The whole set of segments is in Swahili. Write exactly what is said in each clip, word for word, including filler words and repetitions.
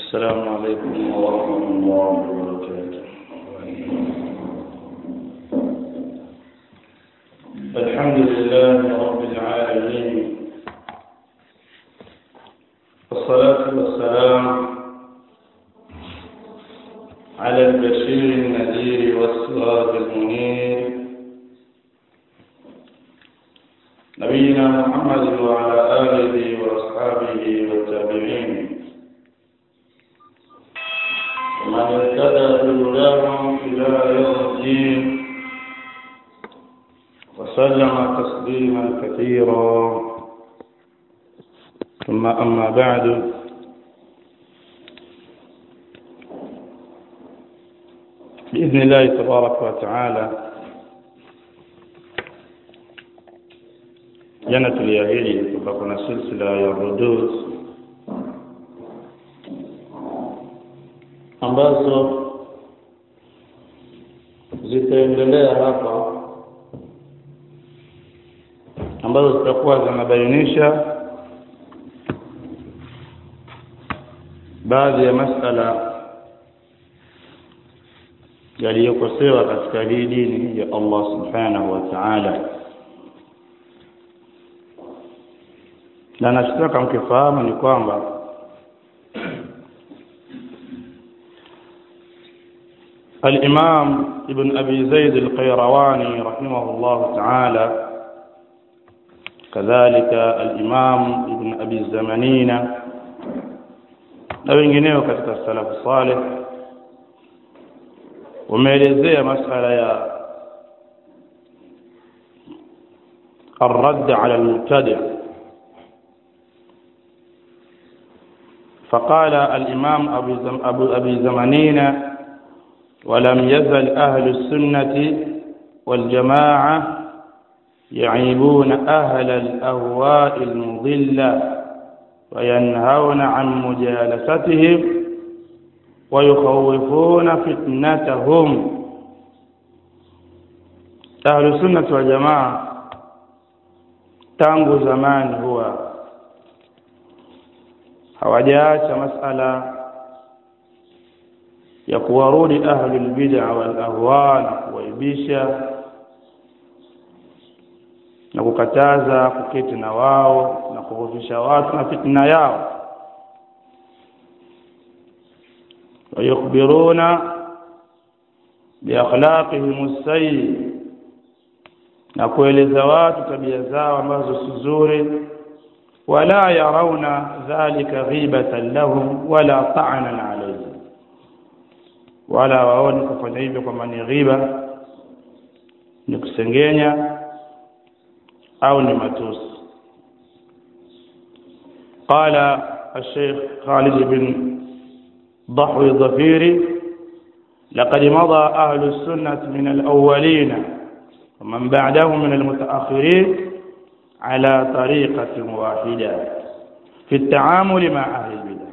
السلام عليكم ورحمة الله وبركاته. الحمد لله رب العالمين، والصلاة والسلام على البشير النذير والسراج المنير نبينا محمد وعلى آله وأصحابه والتابعين ومن اهتدى بهداهم إلى يوم الدين وسلم تسليما كثيرا. ثم أما بعد، بإذن الله تبارك وتعالى jana tuliahidi kwamba kuna silsila ya rudud ambazo zitaendelea hapa, ambazo zitakuwa zinabainisha baadhi ya masala yaliyokosewa katika hii dini ya Allah subhanahu wa ta'ala. Na nataka mkifahamu ni kwamba الإمام ابن أبي زيد القيرواني رحمه الله تعالى، كذلك الإمام ابن أبي الزمنين na wengineo katika salafu salih wameelezea masala ya الرد على المبتدع. فقال الإمام أبو أبي زمنين: ولم يزل أهل السنة والجماعة يعيبون أهل الأهواء المضلة وينهون عن مجالستهم ويخوفون فتنتهم. أهل السنة والجماعة tangu zamani huwa hawajaacha masala ya kuwarudi ahli albid'a wal ahwa na kuwaibisha na kukataza kuketi na wao na kuhofisha watu na fitna yao. wayukhbiruna bi akhlaqihim as-sayyi, na kueleza watu tabia zao ambazo si nzuri. wala yarawna dhalika ghibatan lahum wala ta'nan alayhim, wala waone kufanya hivyo kwa maana ghiba, ni kusengenya au ni matusi. قال الشيخ خالد بن ضحوي الظفيري: لقد مضى أهل السنة من الأولين ومن بعدهم من المتأخرين على طريقة واحدة في التعامل مع أهل البدع.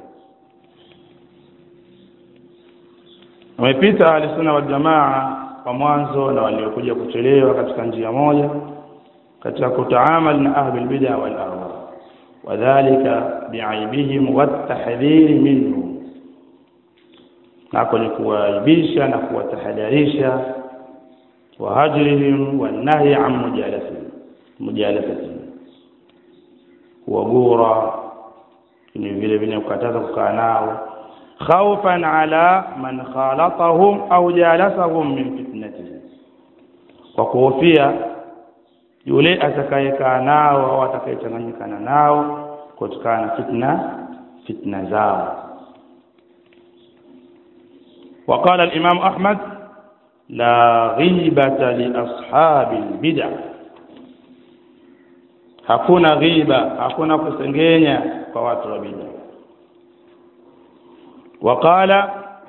wamepita ahli sunna wal jamaa kwa mwanzo na waliokuja kuchelewa katika njia moja katika kutaamal na ahli albid'a wal ahwa, wadhālika bi'aibihim wat-tahdhir minhum, na kuwaibisha na kuwatahadharisha, wa hajrihim wan nahy an mujalasatihim mujalasatihim wagura, ni vile vile kukataza kukaa nao, خوفا على من خالطهم أو جالسهم من فتنتهم, kwa kuhofia yule atakayekaa nao au atakayechanganyikana nao kutokana na fitna fitna zao. وقال الإمام أحمد: لا غيبة لأصحاب البدع, hakuna ghiba, hakuna kusengenya kwa watu wa bid'a. وقال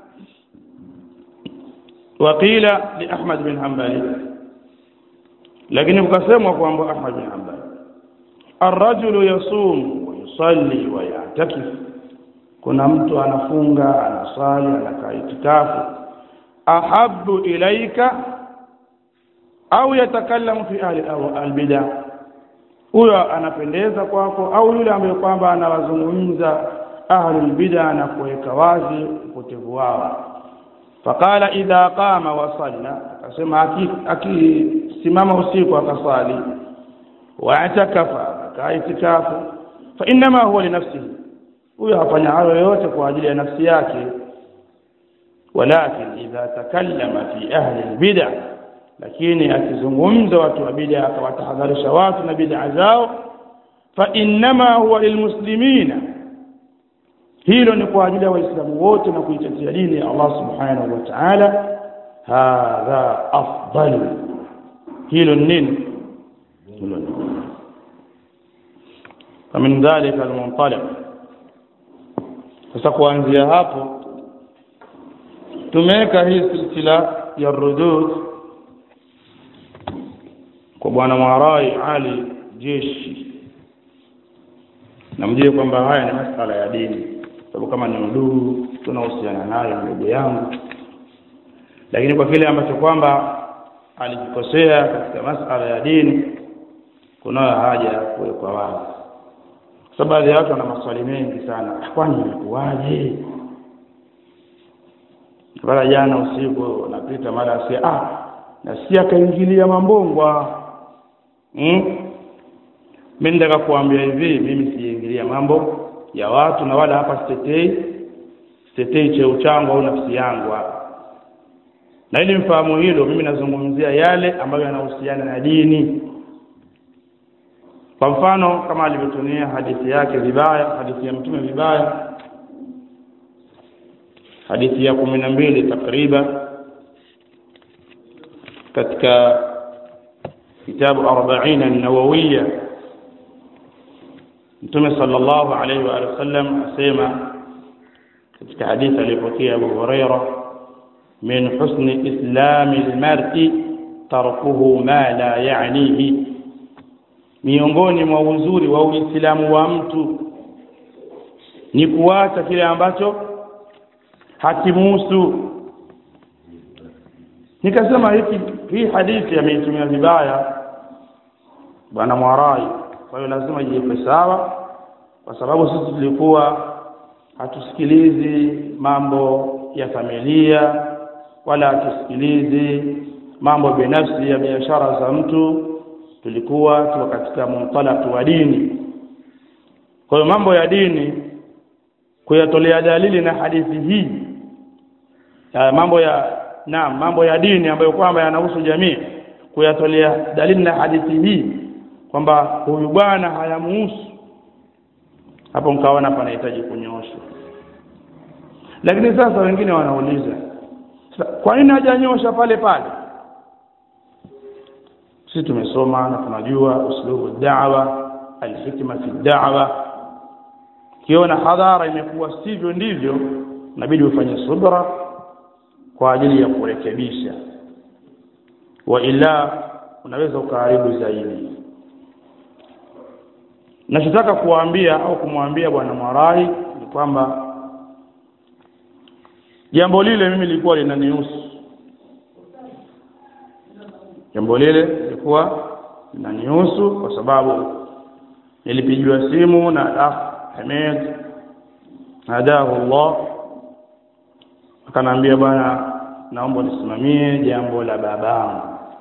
وقيل لأحمد بن حنبل، لكن يقسموا kwamba أحمد بن حنبل: الرجل يصوم ويصلي ويعتكف, kuna mtu anafunga, anasali, anakaa itikafu, ahabbu ilaika au yatakallamu fi ahli albid'a, huyo anapendeza kwako au yule ambaye kwamba anawazungumza ahlul bid'a na kuweka wazi upotevu wao. Faqala idha qama wa salla, akasema akisimama usiku akasali, wa atakafa akaitikafu, fa inma huwa li nafsihi, huyo hafanya hayo yote kwa ajili ya nafsi yake. Walakin idha takallama fi ahli albid'a, lakini akizungumza watu wa bid'a akawatahadharisha watu na bid'a zao, fa inma huwa lilmuslimina, hilo ni kwa ajili ya waislamu wote na kuitetea dini ya Allah subhanahu wa ta'ala. Hadha afdal, hilo nini? Hilo ni famin dhalika almuntalaq. Sasa kuanzia hapo tumeweka hii silsila ya rudud kwa bwana Mwarai Ali Jeshi, na mjue kwamba haya ni masuala ya dini, sababu kama ni ndugu tunahusiana naye ndugu yangu, lakini kwa kile ambacho kwamba alikosea katika masuala ya dini kuna haja ya kuwekwa wazi, sababu watu wana maswali mengi sana. Kwani imekuwaje? Bala jana usiku napita mara si ah nasikia kaingilia mambongwa. Hmm? Mimi nataka kuambia hivi, mimi siingilia mambo ya watu na wala hapa sitetei sitetei cheo changu au nafsi yangu hapa. Na ili mfahamu hilo, mimi nazungumzia yale ambayo yanahusiana na dini. Kwa mfano kama alivyotumia hadithi yake vibaya, hadithi ya mtume vibaya, hadithi ya kumi na mbili takriban katika kitabu arobaini an-Nawawiyya, Mtume sallallahu alayhi wa sallam asema katika hadithi aliyopokea Abu Hurairah, min husni islami al-mar'i tarkuhu ma la ya'nihi, miongoni mwa uzuri wa Uislamu wa mtu ni kuacha kile ambacho hakimuhusu. Nikasema hiki hii hadithi ameitumia vibaya bwana Mwarai, kwa hiyo lazima iwe sawa, kwa sababu sisi tulikuwa hatusikilizi mambo ya familia wala hatusikilizi mambo binafsi ya biashara za mtu, tulikuwa tuko katika muntalaq wa dini. Kwa hiyo mambo ya dini kuyatolea dalili na hadithi hii, ya mambo ya na mambo ya dini ambayo kwamba yanahusu jamii, kuyatolea dalili na hadithi hii kwamba huyu bwana hayamuhusu, hapo mkaona panahitaji kunyoshwa. Lakini sasa wengine wanauliza, kwa nini hajanyosha pale pale? Sisi tumesoma na tunajua uslubu da'wa, alhikma fi da'wa. Kiona hadhara imekuwa sivyo ndivyo, inabidi ufanye subra kwa ajili ya kurekebisha, wa ila unaweza ukaharibu zaidi. Nachotaka kuambia au kumwambia bwana Mwarai ni kwamba jambo lile mimi lilikuwa linanihusu, jambo lile lilikuwa linanihusu kwa sababu nilipigiwa simu na akh Hamid hadahu Allah, akaniambia bwana, naomba nisimamie jambo la babangu.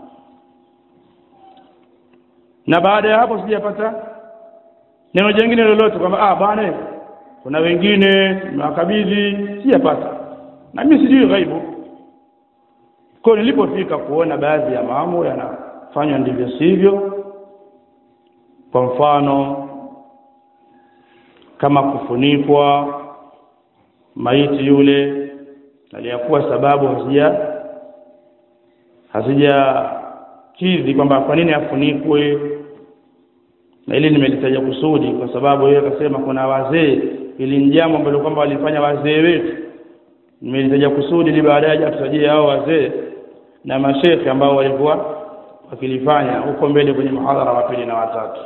Na baada ya hapo sijapata neno jingine lolote kwamba ah bwana kuna wengine nimewakabidhi, sijapata. Na mimi sijui ghaibu. Kwa nilipofika kuona baadhi ya mambo yanafanywa ndivyo sivyo, kwa mfano kama kufunikwa maiti yule aliyakuwa sababu hazija hazija kidhi kwamba kwa nini afunikwe, na ili nimelitaja kusudi kwa sababu yeye akasema kuna wazee, ili jambo ambalo kwamba walifanya wazee wetu, nimelitaja kusudi ili baadaye tutajie hao wazee na mashekhi ambao walikuwa wakilifanya huko mbele kwenye muhadhara wa pili na watatu.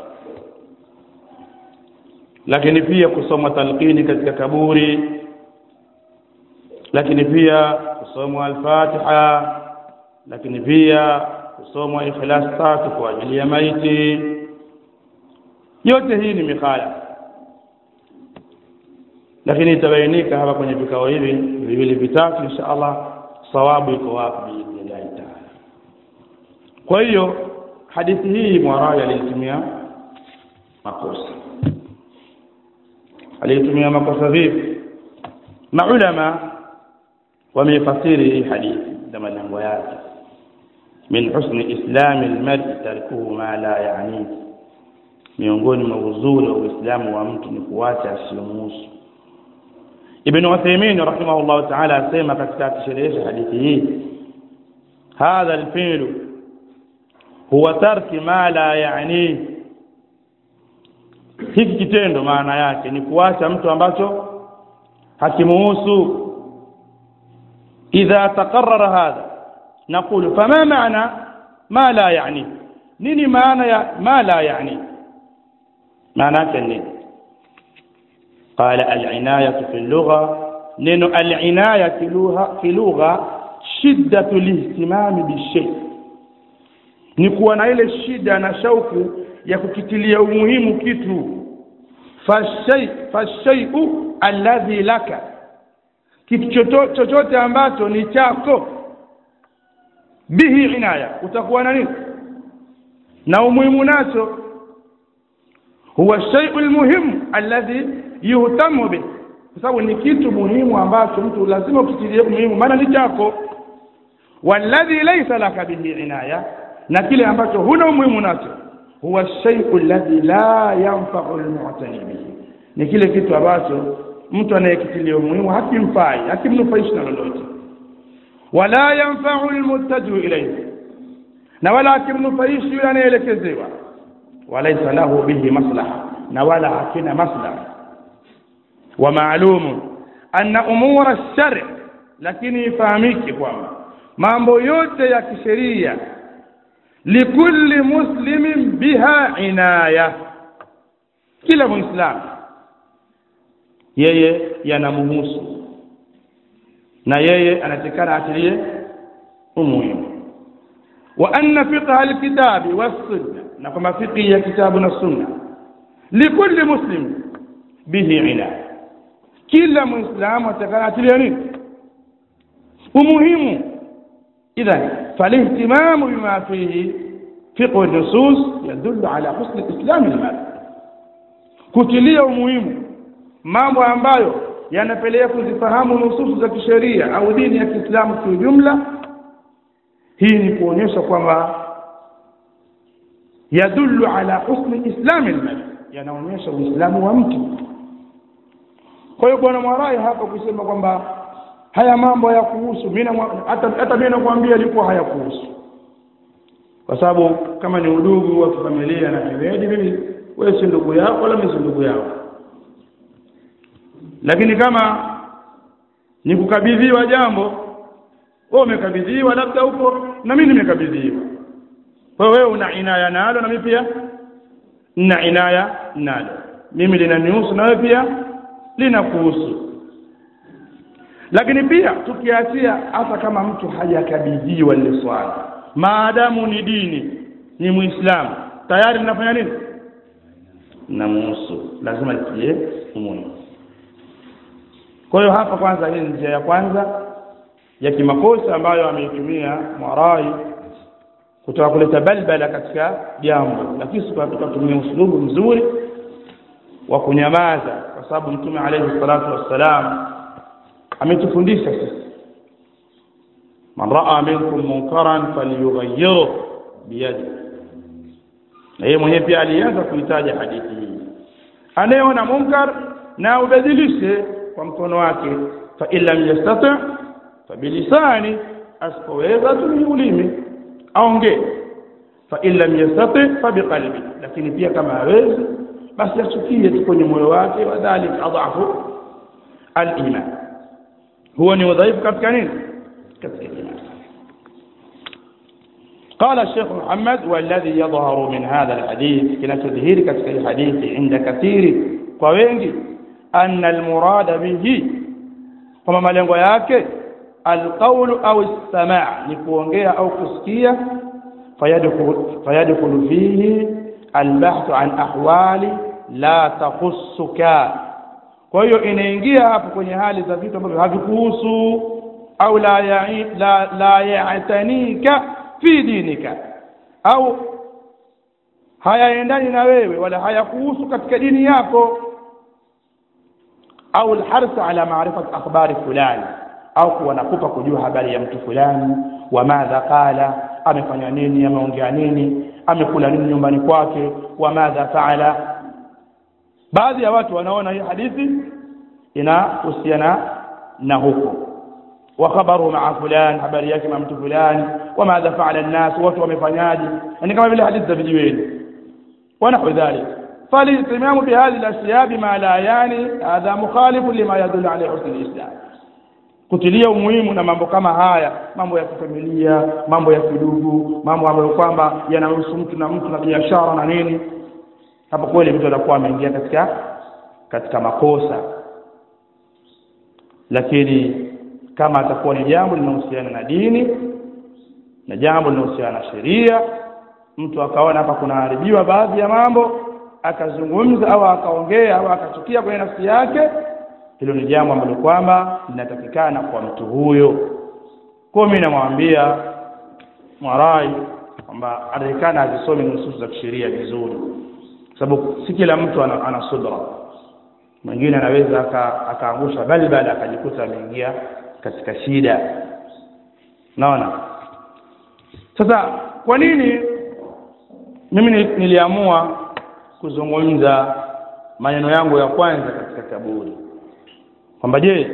Lakini pia kusoma talqini katika kaburi, lakini pia kusoma al-Fatiha, lakini pia kusoma ikhlas tatu kwa ajili ya maiti. Yote hii ni mikhala. lakini itabainika hapa kwenye vikao hivi viwili vitatu insha Allah sawabu iko wapi biidhnillah ta'ala. Kwa hiyo hadithi hii Mwarai alitumia makosa. Alitumia makosa vipi? Maulama wamefasiri hii hadithi na malengo yake. Min husni islami al-mar'i tarkuhu ma la ya'ni. Miongoni mwa uzuri wa Uislamu wa mtu ni kuacha asiyomhusu. Ibn Uthaymeen rahimahullah ta'ala asema katika kusherehesha hadithi hii, hadha al-fi'l huwa tarki ma la ya'ni. Hiki kitendo maana yake ni kuacha mtu ambacho hakimuhusu. Idha taqarrara hadha naqulu fama maana ma la ya'ni, nini maana ya ma la ya'ni? maana yake nini? qala al-inayatu fi al-lugha, neno al-inayatu lugha fi lugha shiddatu al-ihtimam bi-shay, ni kuwa na ile shida na shauku ya kukitilia umuhimu kitu. Fashay fashay'u alladhi laka, kitu chochote ambacho ni chako, bihi inaya, utakuwa na nini na umuhimu nacho. Huwa shay'u almuhim alladhi yuhtamu bih, kwa sababu ni kitu muhimu ambacho mtu lazima ukitilie umuhimu, maana ni chako. Walladhi laysa laka bihi inaya, na kile ambacho huna umuhimu nacho, huwa shay'u alladhi la yanfa'u almu'tani bihi, ni kile kitu ambacho mtu anayekitilia umuhimu hakimfai, hakimnufaishi na lolote. Wala yanfa'u almuttaju ilayhi, na wala hakimnufaishi yule anayeelekezewa. Walaysa lahu bihi maslaha, na wala hakina maslaha. Wa ma'lum anna umura ash-shar', lakini ifahamike kwamba mambo yote ya kisheria likulli muslimin biha inaya, kila muislamu yeye yanamhusu na yeye anatakana atilie umuhimu. Wa anna fiqha al-kitabi was-sunnah, na kama fiqhi ya kitabu na sunna likulli muslim bihi inaya, kila muislamu atakana atilie nini? Umuhimu. إذا فالاهتمام بما فيه فقه النصوص يدل على حسن الإسلام المال. kutilia umuhimu mambo ambayo yanapelekea kuzifahamu nususu za kisheria au dini ya Kiislamu kwa ujumla, hii ni kuonyesha kwamba yadullu ala husn al-islam al-mal, yanaonyesha uislamu wa mtu. Kwa hiyo bwana Mwarai hapa kusema kwamba haya mambo ya kuhusu, mimi hata hata mimi nakwambia ilikuwa hayakuhusu, kwa sababu kama ni udugu wa familia na kiwedi, mimi wewe si ndugu yako wala mimi si ndugu yako. Lakini kama ni kukabidhiwa jambo, wewe umekabidhiwa labda huko na mimi nimekabidhiwa, kwa wewe una inaya nalo na mimi pia nina inaya nalo, mimi linanihusu na wewe pia linakuhusu. Lakini pia tukiachia hata kama mtu hajakabidhiwa ile swala, maadamu ni dini, ni muislamu, tayari ninafanya nini? Namhusu, lazima nitie umuhimu. Kwa hiyo hapa kwanza, hii njia ya kwanza ya kimakosa ambayo ameitumia Mwarai kutoka kuleta balbala katika jambo, lakini tukatumia uslubu mzuri wa kunyamaza, kwa sababu Mtume alayhi salatu wassalam ametufundisha sisi, man raa minkum munkaran falyughayyirhu biyadi. Na yeye mwenyewe pia alianza kuitaja hadithi hii, anayeona munkar na ubadilishe kwa mkono wake, fa illam yastati' fa bilisani, asipoweza tumie ulimi aongee, fa illam yastati' fa biqalbi, lakini pia kama hawezi basi achukie kwenye moyo wake. Wadhalik adhafu al-iman, huwa ni udhaifu katika nini? Katika imani. قال الشيخ محمد والذي يظهر من هذا الحديث كنا تظهير katika الحديث عند كثير kwa wengi أن المراد به kama malengo yake القول أو السماع ni kuongea au kusikia, فيدخل فيدخل فيه البحث عن أحوال لا تخصك Kwa hiyo inaingia hapo kwenye hali za vitu ambavyo havikuhusu au la ya la la ya'tanika fi dinika, au hayaendani na wewe wala hayakuhusu katika dini yako, au alharsa ala ma'rifati akhbari fulani, au kuwa nakupa kujua habari ya mtu fulani, wa madha qala, amefanya nini, ameongea nini, amekula nini nyumbani kwake, wa madha faala. Baadhi ya watu wanaona hii hadithi inahusiana na huko, wa khabaru ma'a fulan, habari yake na mtu fulani, wa madha faala an-nas, watu wamefanyaje, yani kama vile hadithi za vijiweni wa nahwa dhalik. فالاهتمام بهذه الاشياء بما لا يعني هذا مخالف لما يدل عليه حسن الاسلام. Kutilia umuhimu na mambo kama haya, mambo ya kifamilia, mambo ya kidugu, mambo ambayo kwamba yanahusu mtu na mtu na biashara na nini, hapo kweli mtu anakuwa ameingia katika katika makosa. Lakini kama atakuwa ni jambo linalohusiana na dini na jambo linalohusiana na sheria, mtu akaona hapa kuna haribiwa baadhi ya mambo, akazungumza au akaongea au akachukia kwenye nafsi yake, hilo ni jambo ambalo kwamba linatakikana kwa mtu huyo. Kwa mimi namwambia Mwarai kwamba atakikana azisome nusus za sheria vizuri, sababu si kila mtu ana, ana subra. Mwingine anaweza akaangusha balbala akajikuta ameingia katika shida. Naona sasa kwa nini mimi niliamua kuzungumza maneno yangu ya kwanza katika kaburi, kwamba je,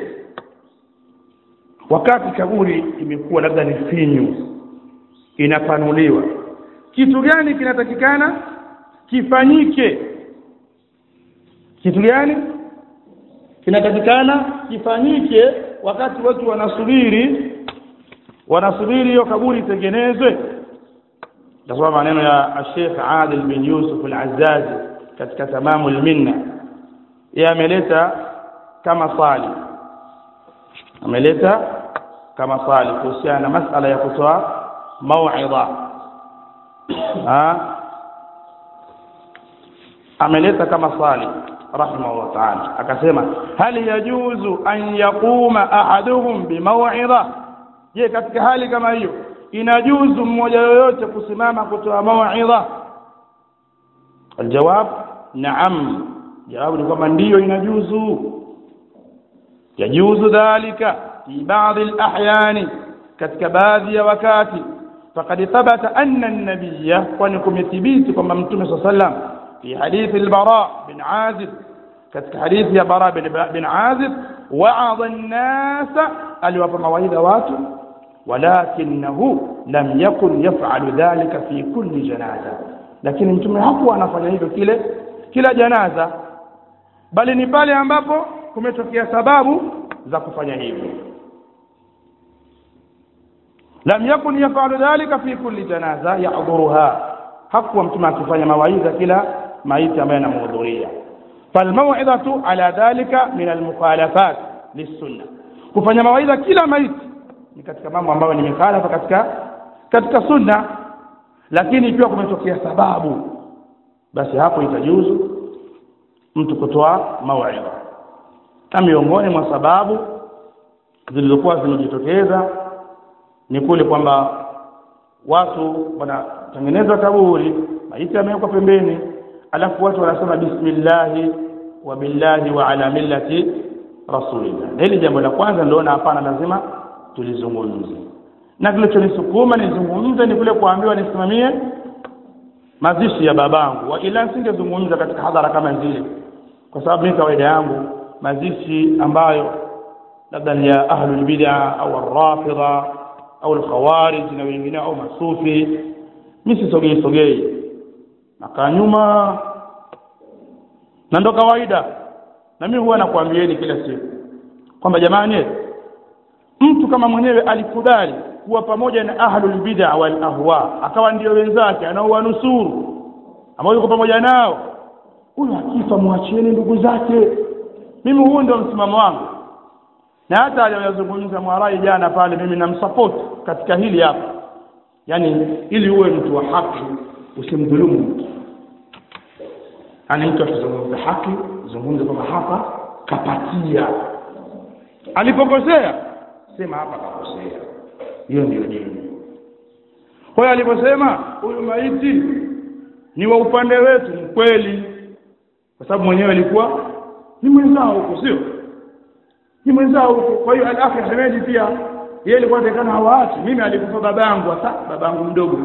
wakati kaburi imekuwa labda ni finyu, inapanuliwa, kitu gani kinatakikana kifanyike? Kitu gani kinatakikana kifanyike wakati watu wanasubiri wanasubiri hiyo kaburi itengenezwe? Nasoma maneno ya Sheikh Adil bin Yusuf al-Azzazi katika Tamamul Minna. Yeye ameleta kama swali, ameleta kama swali kuhusiana na masala ya kutoa mau'idha. Ah, ameleta kama swali rahimahullah ta'ala, akasema hal yajuzu an yaquma ahaduhum bi mau'idha? Je, katika hali kama hiyo inajuzu mmoja yoyote kusimama kutoa mau'idha? Aljawab naam, jawabu ni kwamba ndiyo inajuzu. Yajuzu dhalika fi baadhi al-ahyani, katika baadhi ya wakati. Faqad thabata anna an-nabiyya, kwani kumethibiti kwamba mtume sallallahu alayhi wasallam fi hadithi al-Bara bin Azib, katika hadithi ya Bara bin Azib, wa'adha an-nasa, aliwapa mawaidha watu, walakinahu lam yakun yaf'alu dhalika fi kulli janaza, lakini mtume hakuwa anafanya hivyo kile kila janaza, bali ni pale ambapo kumetokea sababu za kufanya hivyo. Lam yakun yaf'alu dhalika fi kulli janaza yahdhuruha, hakuwa mtume akifanya mawaidha kila maiti ambaye anamhudhuria. Falmaw'idhatu ala dhalika min almukhalafat lis-sunnah, kufanya mawaidha kila maiti ni katika mambo ambayo ni mikhalafa katika katika sunna. Lakini ikiwa kumetokea sababu, basi hapo itajuzu mtu kutoa mau'idha. Kama miongoni mwa sababu zilizokuwa zimejitokeza ni kule kwamba watu wanatengeneza kaburi, maiti amewekwa pembeni, alafu watu wanasema bismillah wa billahi wa ala millati rasulillah. Hili jambo la kwanza ndio na hapana, lazima tulizungumze. Na kilichonisukuma nizungumze ni kule kuambiwa nisimamie mazishi ya babangu, wa ila singezungumza katika hadhara kama zile, kwa sababu mimi kawaida yangu mazishi ambayo labda ni ya ahlul bid'ah au ar-rafidha au al-khawarij na wengine au masufi, mimi sisogei sogei nakaa nyuma, na ndo kawaida. Na mimi huwa nakuambieni kila siku kwamba jamani, mtu kama mwenyewe alikubali kuwa pamoja na ahlul bid'ah wal ahwa, akawa ndio wenzake anaowanusuru, ambao yuko pamoja nao, huyo akifa muachieni ndugu zake. Mimi huo ndio msimamo wangu, na hata aliyozungumza Mwarai jana pale, mimi namsupport katika hili hapa. Yani ili uwe mtu wa haki, usimdhulumu mtu. Ani mtu akizungumza haki, zungumza kama hapa kapatia. Alipokosea sema hapa kakosea. Hiyo ndio dini. Kwa hiyo aliposema huyu maiti ni wa upande wetu, ni kweli, kwa sababu mwenyewe alikuwa ni mwenzao huko, sio? Ni mwenzao huko. Kwa hiyo al-akhi Hamedi pia yeye alikuwa atakana hawaachi. Mimi alikufa babangu, hasa babangu mdogo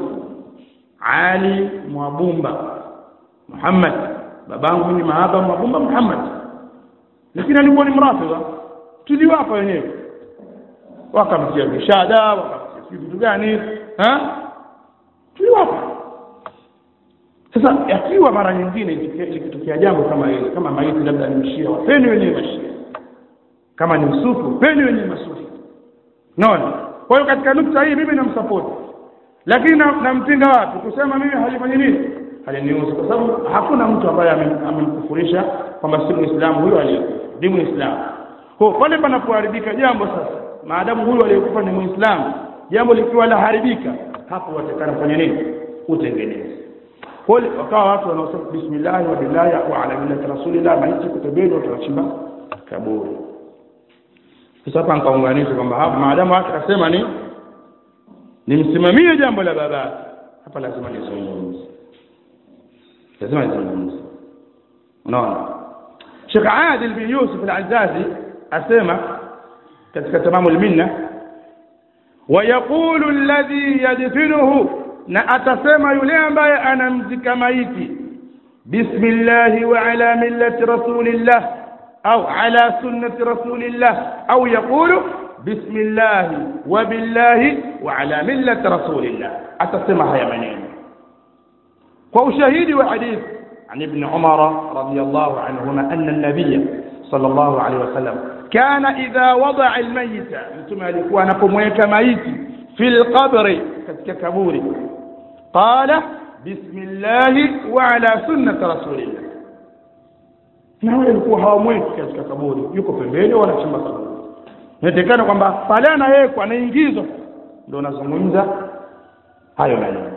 Ali Mwabumba Muhammad, babangu ni Mahaba Mwabumba Muhammad, lakini alikuwa ni mrafidha. Tuliwapa wenyewe wakamtia bishada, wakamtia vitu gani, ha? Tuliwapa. Sasa yakiwa mara nyingine ikitokea jambo kama hili, kama maiti labda ni mshia, wapeni wenyewe mashia, kama ni msufu peni wenyewe masufi. Naona. Kwa hiyo katika nukta hii mimi namsupport. Lakini nampinga na watu kusema mimi halifanyi nini? Haliniuzi, kwa sababu hakuna mtu ambaye amemkufurisha kwamba si Muislamu huyo aliyekufa, ni Muislamu. Kwa pale panapoharibika jambo sasa, maadamu huyo aliyekufa ni Muislamu, jambo likiwa la haribika, hapo watakana kufanya nini? Utengeneze. Kwa hiyo wakawa watu wanaosema bismillah wa billahi wa ala millati rasulillah, maiti kutebeni watachimba kaburi. Sasa hapa nikaunganisha kwamba hapa maadamu hata akasema ni nimsimamie jambo la baba, hapa lazima nizungumze. Lazima nizungumze. Unaona? Sheikh Adil bin Yusuf al-Azazi asema katika Tamamul Minna, wa yaqulu alladhi yadfinuhu, na atasema yule ambaye anamzika maiti, bismillah wa ala millati rasulillah au ala sunnati rasulillah, au yaqulu bismillah wa billahi wa ala millati rasulillah. Atasema haya maneno kwa ushahidi wa hadith عن ابن عمر رضي الله عنهما أن النبي صلى الله عليه وسلم كان إذا وضع الميت ثم alikuwa anapomweka maiti في القبر katika kaburi قال بسم الله وعلى سنة رسول الله. Na wale walikuwa hawamweki katika kaburi, yuko pembeni wanachimba kaburi. Inaonekana kwamba pale anawekwa anaingizwa ndio nazungumza hayo maneno.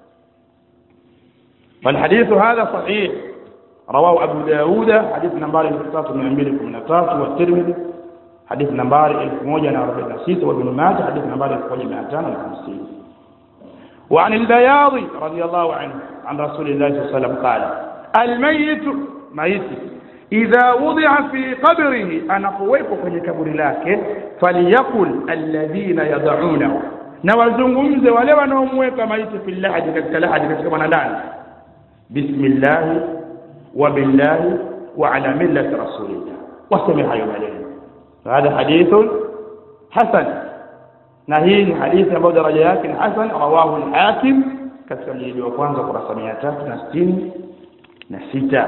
فالحديث هذا صحيح رواه أبو داود حديث نمبر ألف ومئتين وثمانية عشر والترمذي حديث نمبر ألف ومئتين وأربعين وستة وابن ماجه حديث نمبر ألف ومئتين وخمسين. وعن البياضي رضي الله عنه عن رسول الله صلى الله عليه وسلم قال الميت ميت إذا وضع في قبره أنا قويكم في كبر لك فليقل الذين يضعونه نوازungumze wale wanaomweka maiti fi lahadi katika lahadi katika mwanadamu بسم الله وبالله وعلى ملة رسول الله وسمع hayo maneno. هذا حديث حسن. نهي حديث أبو درجة لكن حسن رواه الحاكم katika mjilid wa kwanza kurasa mia tatu na sitini na sita.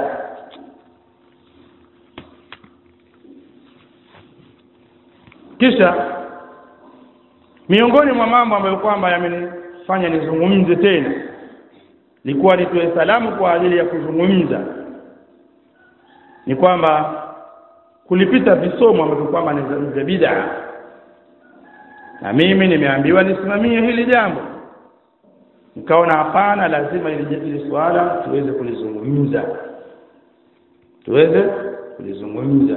Kisha miongoni mwa mambo ambayo kwamba yamenifanya nizungumze tena nilikuwa nitoe salamu kwa ajili ya kuzungumza ni kwamba kulipita visomo ambavyo kwamba ni za bid'a, na mimi nimeambiwa nisimamie hili jambo, nikaona hapana, lazima ili swala tuweze kulizungumza tuweze kulizungumza.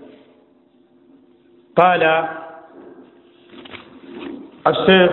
قال الشيخ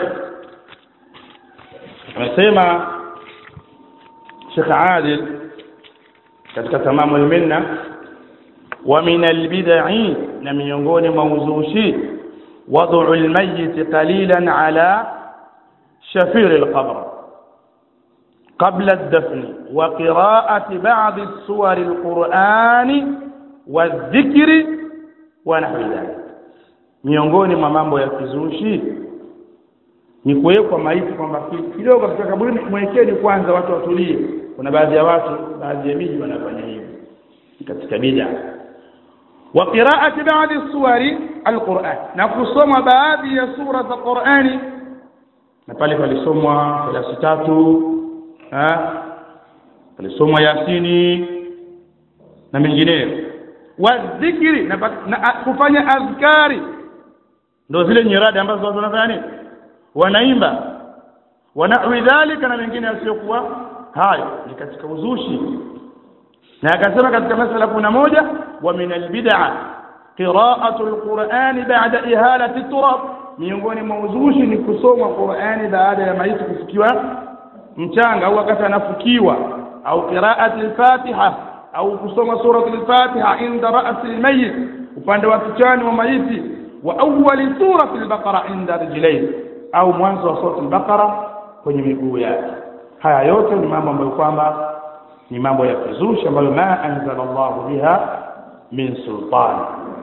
amesema Sheikh Adil katika Tamamul Minna, wa min albid'i, na miongoni mwa uzushi, wad'u almayyit qalilan ala shafir alqabr qabla ad-dafn wa qira'ati ba'd as-suwar al-Qur'ani wadh-dhikri wa nahwi dhalik. Miongoni mwa mambo ya kizushi ni kuwekwa maiti kwamba kidogo katika kaburi mwekeni kwanza watu watulie. Kuna baadhi ya watu, baadhi ya miji wanafanya hivyo katika bid'a. Wa qira'ati ba'd as-suwari al-Qur'an, na kusoma baadhi ya sura za Qur'ani, na pale palisomwa thelathini na tatu, ha palisomwa Yasini na mengineyo. Wa dhikri, na, na kufanya azkari, ndio zile nyiradi ambazo watu wanafanya nini, wanaimba, wanahwi dhalika, na mengine yasiyokuwa hayo ni katika uzushi. Na akasema katika masala kuna moja, wa min albid'a qira'atu alqur'ani ba'da ihalati at-turab, miongoni mwa uzushi ni kusoma Qur'ani baada ya maiti kufikiwa mchanga au wakati anafukiwa, au qira'ati al-Fatiha, au kusoma sura al-Fatiha inda ra'si al-mayyit, upande wa kichwani wa maiti, wa awwali surati al-Baqara inda rijlayn, au mwanzo wa sura al-Baqara kwenye miguu yake. Haya yote ni mambo ambayo kwamba ni mambo ya kuzushi ambayo ma anzala Allah biha min sultan.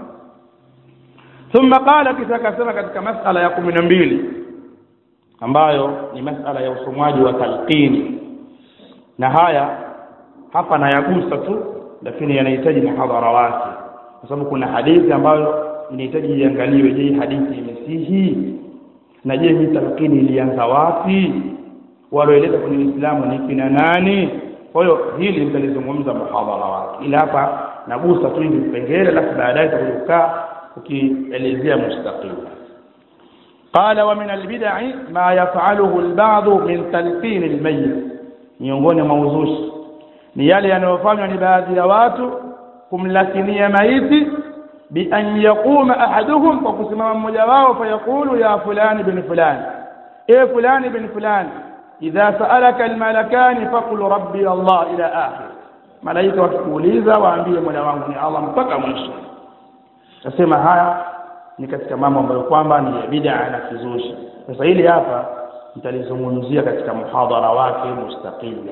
Thumma qala, kisha kasema katika masala ya kumi na mbili ambayo ni masala ya usomwaji wa talqini, na haya hapa nayagusa tu, lakini yanahitaji muhadhara wake, kwa sababu kuna hadithi ambayo inahitaji iangaliwe. Je, hadithi imesihi? Na je, hii talqini ilianza wapi? Walioeleza kwenye Uislamu ni kina nani? Kwa hiyo hili nitalizungumza muhadhara wake, ila hapa nagusa tu hivi vipengele, alafu baadaye tutakukaa ukielezea mustaqil. Qala wa min albid'i ma yaf'aluhu alba'd min talqin almayyit, miongoni mwa uzushi ni yale yanayofanywa ni baadhi ya watu kumlakinia maiti, bi an yaquma ahaduhum, kwa kusimama mmoja wao, fayaqulu ya fulani bin fulani, e fulani bin fulani, idha sa'alaka almalakani faqul rabbi Allah ila akhir, malaika wakikuuliza waambie mola wangu ni Allah mpaka mwisho. Nasema haya ni katika mambo ambayo kwamba ni ya bid'a na kizushi. Sasa hili hapa nitalizungumzia katika muhadhara wake mustaqila.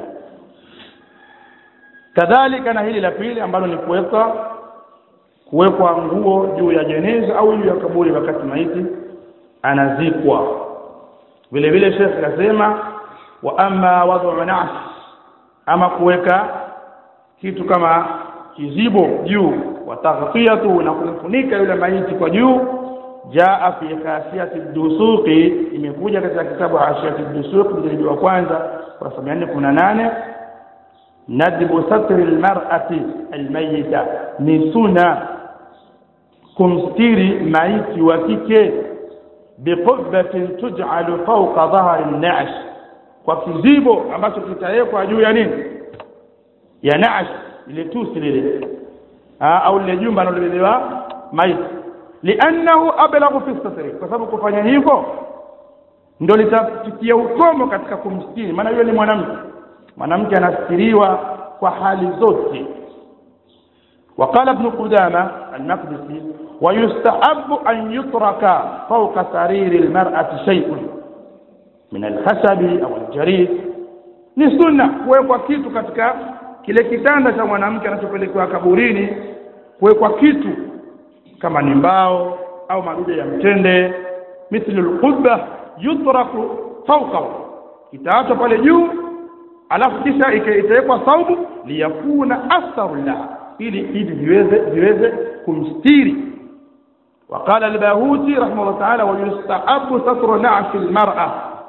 Kadhalika na hili la pili ambalo ni kuweka kuwekwa nguo juu ya jeneza au juu ya kaburi wakati maiti anazikwa. Vile vile Sheikh kasema, wa amma wad'u na'sh, ama kuweka kitu kama kizibo juu, wa taghtiyatu, na kumfunika yule maiti kwa juu, jaa fi khasiyati ad-dusuqi, imekuja katika kitabu Hashiyati ad-Dusuq mjilidi wa kwanza kurasa mia nne kumi na nane, nadbu satri al-mar'ati al-mayyita, ni sunna kumstiri maiti wa kike, biqubbatin tuj'alu fawqa dhahri an-na'sh, kwa kizibo ambacho kitawekwa juu ya nini, ya na'sh, ile tusi lile au ile jumba linalobebwa maiti, li'annahu ablaghu fi satri, kwa sababu kufanya hivyo ndio litafikia ukomo katika kumstiri. Maana yule ni mwanamke, mwanamke anastiriwa kwa hali zote. وقال ابن قدامة المقدسي ويستحب أن يترك فوق سرير المرأة شيء من الخشب أو الجريد, ni sunna kuwekwa kitu katika kile kitanda cha mwanamke anachopelekwa kaburini, kuwekwa kitu kama ni mbao au madude ya mtende, mithlu al-qubba yutraku fawqa, itaachwa pale juu, alafu kisha itawekwa saubu liyakuna asaru laha, ili hivi viweze viweze kumstiri. وقال الباهوتي رحمه الله تعالى ويستحب ستر نعش المرأة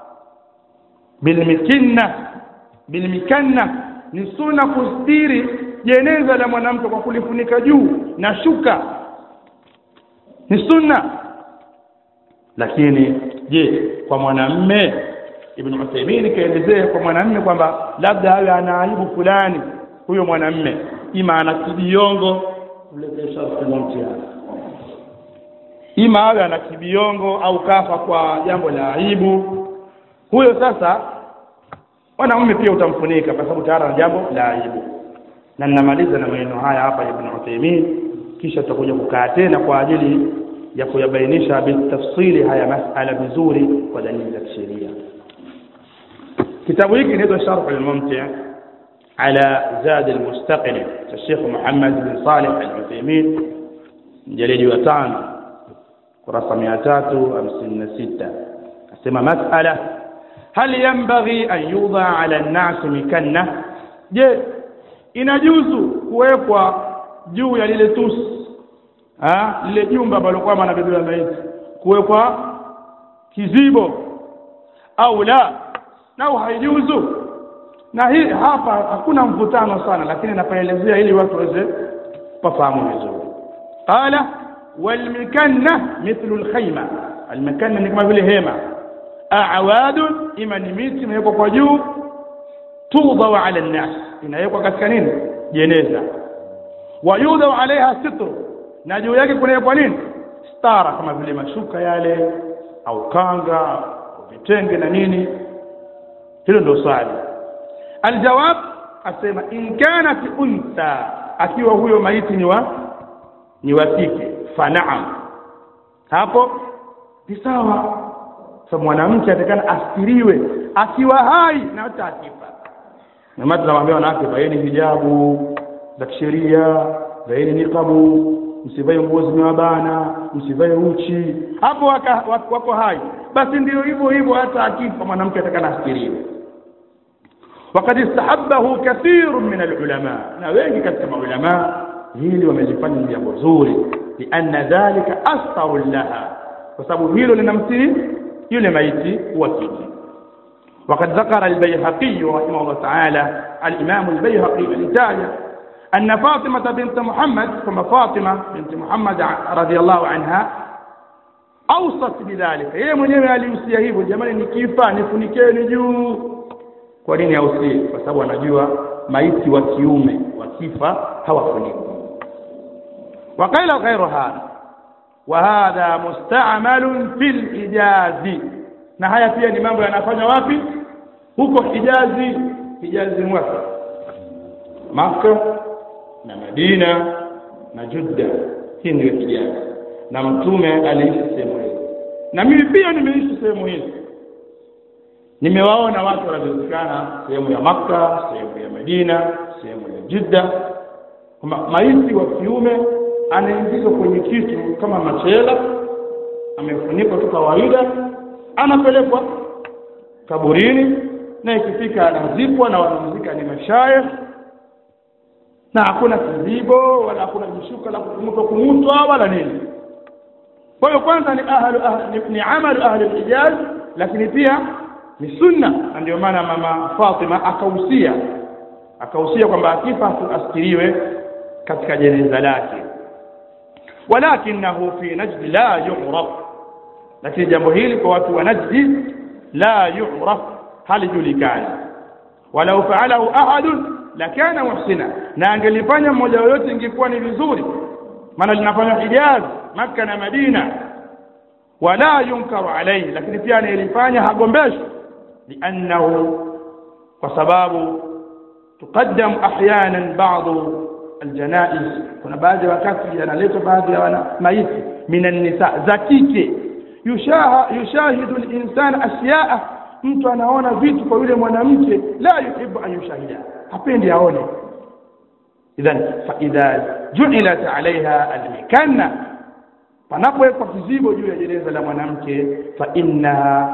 بالمكنة بالمكنة, ni sunna kustiri jeneza la mwanamke kwa kulifunika juu na shuka, ni sunna. Lakini je, kwa mwanamume? Ibn Uthaymeen kaelezea kwa mwanamume kwamba labda awe ana aibu fulani huyo mwanamume, ima ana kibiongo, ule sharti mmoja, ima awe ana kibiongo au kafa kwa jambo la aibu, huyo sasa mwanamume pia utamfunika kwa sababu tayari jambo la aibu. Na ninamaliza na maneno haya hapa Ibn Uthaymeen, kisha tutakuja kukaa tena kwa ajili ya kuyabainisha bitafsili haya masala vizuri kwa dalili za sheria. Kitabu hiki kinaitwa Sharh al-Mumti' ala Zad al-Mustaqil cha Sheikh Muhammad bin Salih al-Uthaymeen, mjalidi wa tano kurasa mia tatu hamsini na sita. Asema masala, hal yanbaghi an yudha ala an-nas mikanna, je inajuzu kuwekwa juu ya lile tusi, ah lile jumba ambalo kwa maana bebea maiti, kuwekwa kizibo au la, na haijuzu? Na hii hapa hakuna mvutano sana, lakini napaelezea ili watu waweze kufahamu vizuri. Qala wal mikanna mithlu al khayma, al mikanna ni kama vile hema, a'wad, ima ni miti imewekwa kwa juu, tudha ala an-nas, inawekwa katika nini, jeneza, wa yudha alaiha sitru, na juu yake kuna kwa nini stara kama vile mashuka yale au kanga vitenge na nini. Hilo ndio swali. Aljawab asema in kana fi unsa, akiwa huyo maiti ni wa ni wa kike, fa na'am, hapo ni sawa. Sababu mwanamke atakana astiriwe akiwa hai na hata akifa. Na mtu anamwambia wanawake vaeni hijabu za kisheria, vaeni niqabu, msivae nguo zimewabana, msivae uchi. Hapo waka, wako hai. Basi ndio hivyo hivyo hata akifa mwanamke atakana astiriwe. وقد استحبه كثير من العلماء، na wengi katika maulama hili wamelifanya jambo zuri, lianna dhalika astaru laha, kwa sababu hilo linamtii yule maiti wa kike. وقد ذكر البيهقي رحمه الله تعالى الإمام البيهقي الإتاجة أن فاطمة بنت محمد، كما فاطمة بنت محمد رضي الله عنها أوصت بذلك، هي mwenyewe alihusia hivyo, jamani nikifa nifunikeni juu. Kwa nini ausie? Kwa sababu anajua maiti wa kiume wakifa hawafunikwi. Waqala ghayru hadha wa hadha musta'malun fil Hijazi, na haya pia ni mambo yanafanywa wapi? Huko Hijazi. Hijazi mwaka Makkah na Madina na Jeddah, hii ndio Hijazi, na mtume aliishi sehemu hiyo, na mimi pia nimeishi sehemu hiyo. Nimewaona watu wanazozikana sehemu ya Makkah, sehemu ya Madina, sehemu ya Jeddah. Kama maiti wa kiume anaingizwa kwenye kitu kama machela, amefunikwa tu kawaida, anapelekwa kaburini, na ikifika anazikwa, na wanamzika ni mashayikh, na hakuna kizibo wala hakuna mshuka la kumutwa kumutwa wala nini. Kwa hiyo kwanza ni ahlu ahli ni amalu ahli al-Hijaz, lakini pia ni sunna. Ndio maana mama Fatima akahusia akahusia kwamba akifa askiriwe katika jeneza lake. Walakinahu fi Najd la yu'raf, lakini jambo hili kwa watu wa Najd la yu'raf, halijulikani. Walau fa'alahu ahadun lakana muhsina, na angelifanya mmoja yote ingekuwa ni vizuri, maana linafanya Hijaz, Makkah na Madina. Wala yunkaru alayhi, lakini pia anilifanya hagombeshi, liannahu, kwa sababu tuqaddam ahyanan ba'd aljanaiz, kuna baadhi wakati yanaletwa baadhi ya wana maiti minan nisa za kike, yushaha yushahidu al-insan asya'a, mtu anaona vitu kwa yule mwanamke la yuhibbu an yushahida, hapendi aone. Idhan fa idha ju'ilat 'alayha al-mikanna, panapowekwa kizibo juu ya jeneza la mwanamke, fa inna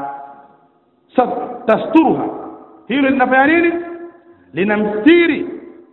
tasturuha, hilo linafanya nini? Linamstiri.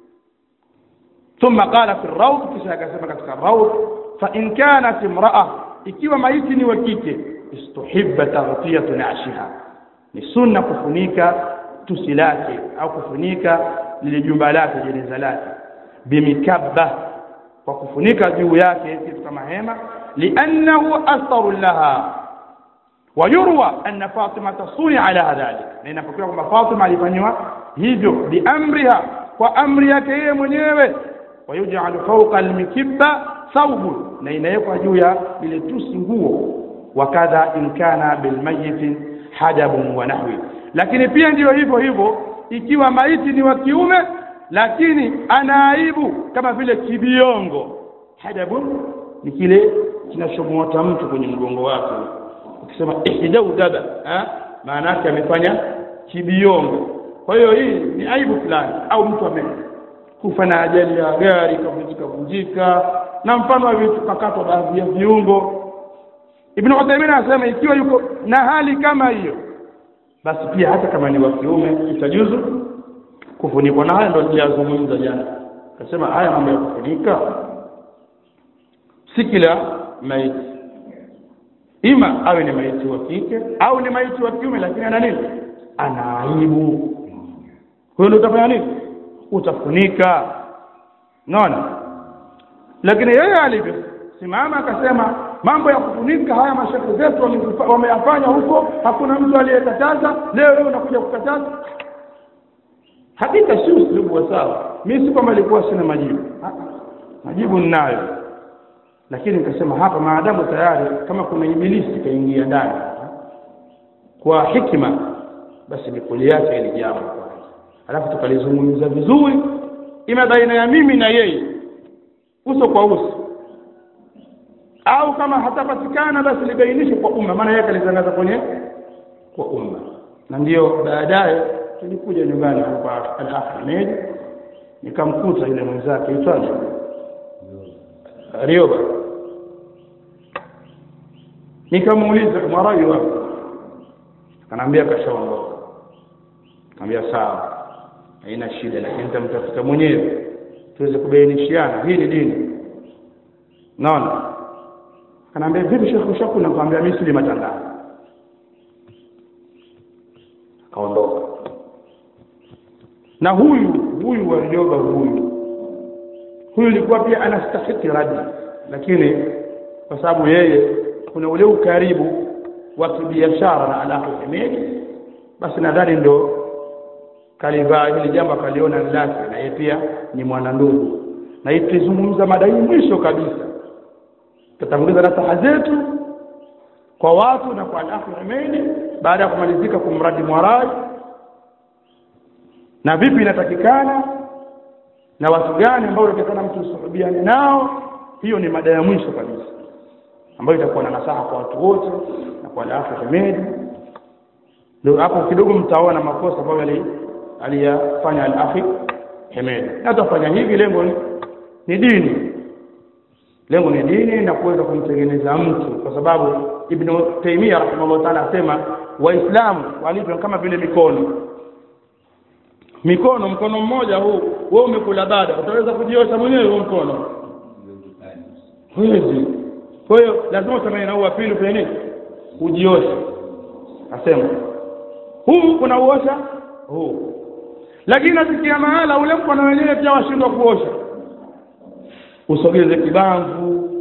Thumma qala fi ar-rawd, kisha akasema katika ar-rawd, fa in kanat imra'a, ikiwa maiti ni wa kike, istuhibba taghtiyatu na'shiha, ni sunna kufunika tusi lake au kufunika lile jumba lake, jeneza lake, bimikabba, kwa kufunika juu yake kitu kama hema, li'annahu astaru laha. Wayurwa anna Fatima tasuni ala dhalik, na inapokuwa kwamba Fatima alifanywa hivyo biamriha, kwa amri yake yeye mwenyewe. Wayuj'alu fawqa al-mikibba thawbun, na inawekwa juu ya ile tusi nguo. Wakadha in kana bil mayyit hajabun wa nahwi, lakini pia ndio hivyo hivyo ikiwa maiti ni wa kiume lakini anaibu kama vile kibiongo. Hajabun ni kile kinachomwota mtu kwenye mgongo wake, ukisema ihdau daba, eh, maana yake amefanya kibiongo. Kwa hiyo hii ni aibu fulani, au mtu amekufa na ajali ya gari kavunjika vunjika na mfano wa vitu, kakatwa baadhi ya viungo. Ibn Uthaymeen anasema ikiwa yuko na hali kama hiyo, basi pia hata kama ni wa kiume itajuzu kufunikwa. Na haya ndio tuliyazungumza jana, akasema haya mambo ya kufunika si kila maiti, ima awe ni maiti wa kike au ni maiti wa kiume, lakini ana nini? Ana aibu. Kwa hiyo utafanya nini? Utafunika. Unaona? Lakini yeye alivyo simama akasema mambo ya kufunika haya mashehe zetu wameyafanya huko, hakuna mtu aliyekataza, leo leo unakuja kukataza. Hakika si uslubu sawa. Mimi si kama nilikuwa sina majibu. Majibu ninayo. lakini nikasema hapa maadamu tayari kama kuna ibilisi kaingia ndani kwa hikima, basi nikuliacha ile jambo kwanza, alafu tukalizungumza vizuri ima baina ya mimi na yeye uso kwa uso, au kama hatapatikana basi libainishe kwa umma, maana yeye kalizangaza kwenye kwa umma. Na ndio baadaye tulikuja nyumbani kwa al-akh Ahmed, nikamkuta yule mwenzake itwaje Rioba, nikamuuliza marayi wako, ananiambia kashaondoka. Nikamwambia sawa, haina shida, lakini nitamtafuta mwenyewe tuweze kubainishiana, hii ni dini. Naona ananiambia vipi shekhu shekhu, nakwambia mimi si matangazo. Kaondoka. Na huyu huyu walioba huyu huyu alikuwa pia anastahili radi, lakini kwa sababu yeye kuna ule ukaribu wa kibiashara na alafu Ahmed, basi nadhani ndo kalivaa hili jambo kaliona lake, na yeye pia ni mwana ndugu, na itazungumza madai mwisho kabisa. Tutatanguliza nasaha zetu kwa watu na kwa alafu Ahmed baada ya kumalizika kumradi Mwarai, na vipi inatakikana na watu gani ambao unatakana mtu usuhubiane nao. Hiyo ni mada ya mwisho kabisa ambayo itakuwa na nasaha kwa watu wote na kwa alafu Ahmed. Ndio hapo kidogo mtaona makosa ambayo aliyafanya al-akhi Ahmed. Na tutafanya hivi, lengo ni dini, lengo ni dini na kuweza kumtengeneza mtu, kwa sababu Ibn Taymiyyah rahimahullah ta'ala asema waislamu walivyo kama vile mikono. Mikono, mkono mmoja huu wewe umekula bada, utaweza kujiosha mwenyewe huo mkono? Huwezi. Kwa hiyo lazima utamani na wa pili ufanye nini? Ujioshe. Asema huu kuna uosha huu, lakini asikia mahala ule mkono wenyewe pia washindwa kuosha, usogeze kibangu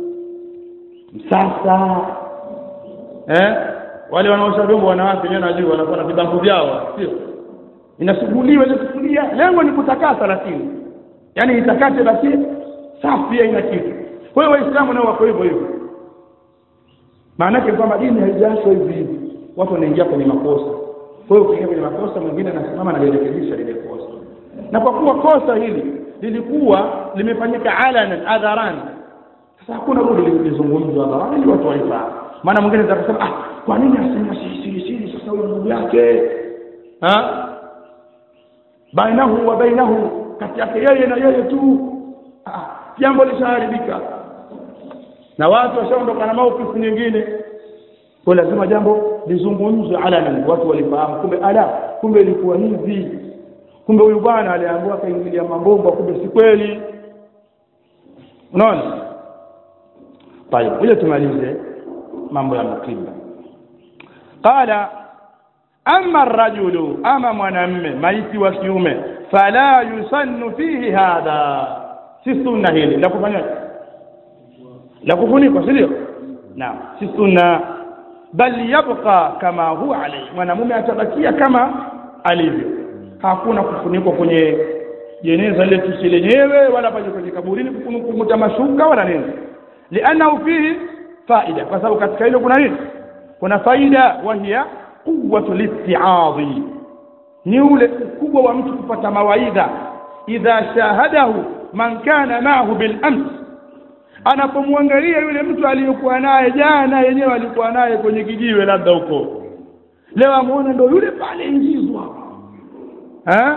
msasa. Eh, wale wanaosha vyombo wanawake wenyewe najua wanakuwa na vibangu vyao, sio? Inasuguliwa ile sufuria, lengo ni kutakasa, lakini yani itakate basi safi, ina kitu. Kwa hiyo waislamu nao wako hivyo hivyo, maana yake kwamba dini haijashwa hivi hivi, watu wanaingia kwenye makosa. Kwa hiyo ukiingia kwenye makosa, mwingine anasimama na kurekebisha lile kosa, na kwa kuwa kosa hili lilikuwa limefanyika alanan adharan, sasa hakuna budi lizungumzwe hadharani ili watu waifahamu. Maana mwingine atakasema ah, kwa nini asema siri siri sasa huyo ndugu yake, ha bainahu wa bainahu, kati yake yeye na yeye tu, ah, jambo lishaharibika na watu washaondoka na maukifu nyingine. Kwa lazima jambo lizungumzwe alanan, watu walifahamu kumbe ala, kumbe ilikuwa hivi, kumbe huyu bwana aliambiwa kaingilia mabomba, kumbe si kweli. Unaona? Bali ile tumalize mambo ya mtiba. Qala amma ar-rajulu, ama mwanamume maiti wa kiume, fala yusannu fihi hadha, si sunna hili la kufanya la kufunikwa, sio? Naam, si sunna, bali yabqa kama huwa alayhi, mwanamume atabakia kama alivyo. Hakuna kufunikwa kwenye jeneza ile tusi lenyewe, wala pale kwenye kaburini kufunikwa mashuka wala nini, lianahu fihi faida, kwa sababu katika hilo kuna nini? Kuna faida, wa hiya quwwatu listi'adhi, ni ule ukubwa wa mtu kupata mawaidha. Idha shahadahu man kana ma'ahu bil ams, anapomwangalia yule mtu aliyokuwa naye jana, yenyewe alikuwa naye kwenye kijiwe labda huko, leo amuona ndo yule pale ingizwa, eh,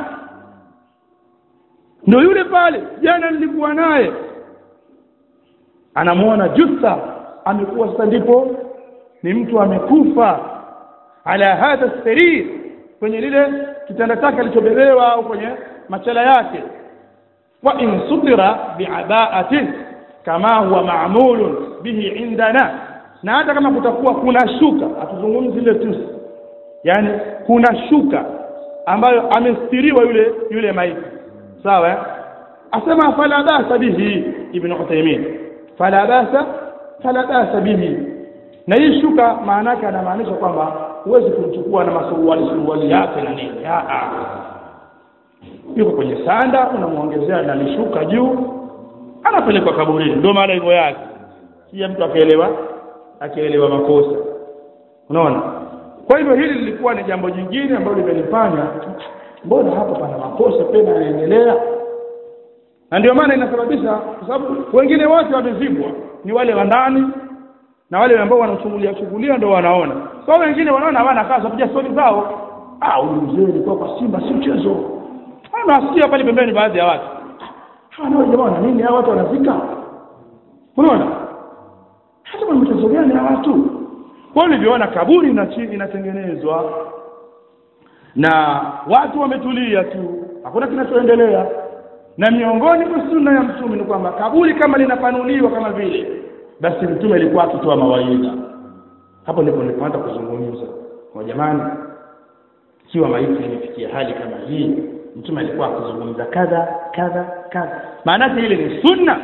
ndo yule pale jana nilikuwa naye, anamuona jussa amekuwa sasa, ndipo ni mtu amekufa ala hadha sarir, kwenye lile kitanda chake alichobebewa au kwenye machala yake. Wa in sudira bi'aba'atin kama huwa ma'mulun bihi indana, na hata kama kutakuwa kuna shuka, atuzungumzi ile tusi, yani kuna shuka ambayo amestiriwa yule yule maiti, sawa? Asema fala basa bihi Ibn Uthaymeen, fala basa fala basa bihi. Na hii shuka maana yake anamaanisha kwamba huwezi kumchukua na masuruali suruali yake na nini, a a yuko kwenye sanda, unamuongezea na lishuka juu, anapelekwa kaburini, ndio maana hivyo yake. si mtu akaelewa akielewa makosa. Unaona? Kwa hivyo hili lilikuwa ni jambo jingine ambalo limenifanya mbona hapa pana makosa tena yanaendelea. Na ndio maana inasababisha kwa sababu wengine wote wamezibwa ni wale wa ndani na wale ambao wanachungulia chungulia ndio wanaona. Kwa so, wengine wanaona hawana kazi kupiga stori zao. Ah, huyu mzee alikuwa kwa Simba si mchezo. Anasikia pale pembeni baadhi ya watu. Hawa jamaa nini hao watu wanafika? Unaona? Hata kwa mchezo gani na watu? Kwa nilivyoona kaburi na chini inatengenezwa na watu wametulia tu. Hakuna kinachoendelea. Na miongoni mwa sunna ya Mtume ni kwamba kaburi kama linapanuliwa kama vile basi Mtume alikuwa akitoa mawaidha. Hapo ndipo nilipoanza kuzungumza. Kwa jamani, kiwa maiti imefikia hali kama hii, Mtume alikuwa akizungumza kadha kadha kadha. Maana ile ni sunna.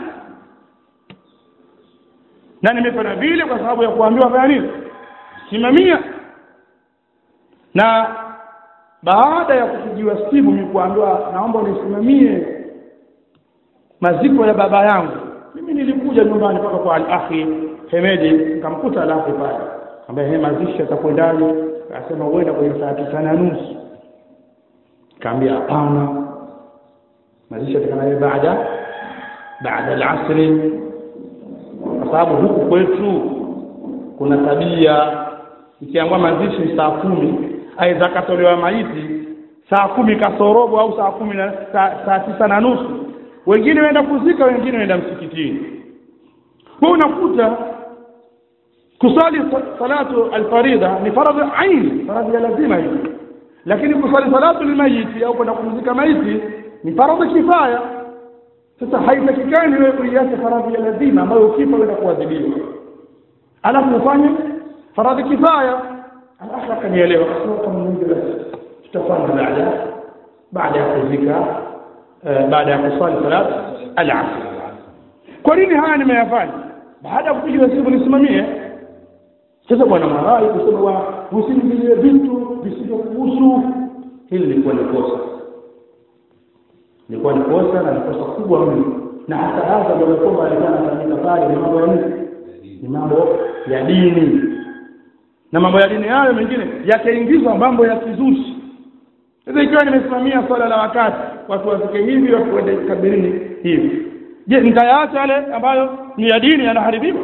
Na nimefanya vile kwa sababu ya kuambiwa fanya nini? Simamia. Na baada ya kupigiwa simu mimi kuambiwa naomba unisimamie maziko ya baba yangu. Mimi nilikuja nyumbani paka kwa al-akhi Hemedi, nikamkuta al-akhi pale. Ambaye yeye mazishi atakwendaje? Akasema uenda kwenye saa tisa na nusu. Kaambia hapana. Mazishi atakana baada baada al-asr. Kwa sababu huku kwetu kuna tabia ikiangwa mazishi saa kumi aidha katolewa maiti saa kumi kasorobo au saa kumi na saa, saa tisa na nusu. Wengine waenda kuzika, wengine waenda msikitini. Kwa unakuta kusali salatu al-farida ni faradhi ain, faradhi ya lazima hiyo. Lakini kusali salatu al-mayit au kwenda kumzika maiti ni faradhi kifaya. Sasa haitakikani wewe kuiacha faradhi ya lazima ambayo ukifa unaenda kuadhibiwa. Alafu ufanye faradhi kifaya. Alafu akanielewa kwa Mungu tutafanya baada baada ya kuzika baada ya kusali salat al-asr. Kwa nini haya nimeyafanya? Baada ya kupiga simu nisimamie. Sasa bwana Marai kusema usiingilie vitu visivyokuhusu, hili lilikuwa ni kosa. Lilikuwa ni kosa na ni kosa kubwa mno. Na hata hasa ndio kwamba alikuwa anafanyika pale ni mambo ya nini? Ni mambo ya dini. Na mambo ya dini hayo mengine yakaingizwa mambo ya kizushi. Sasa ikiwa nimesimamia swala la wakati, watu wafike hivi, watu waende kaburini hivi. Je, nitayaacha yale ambayo ni ya dini yanaharibiwa?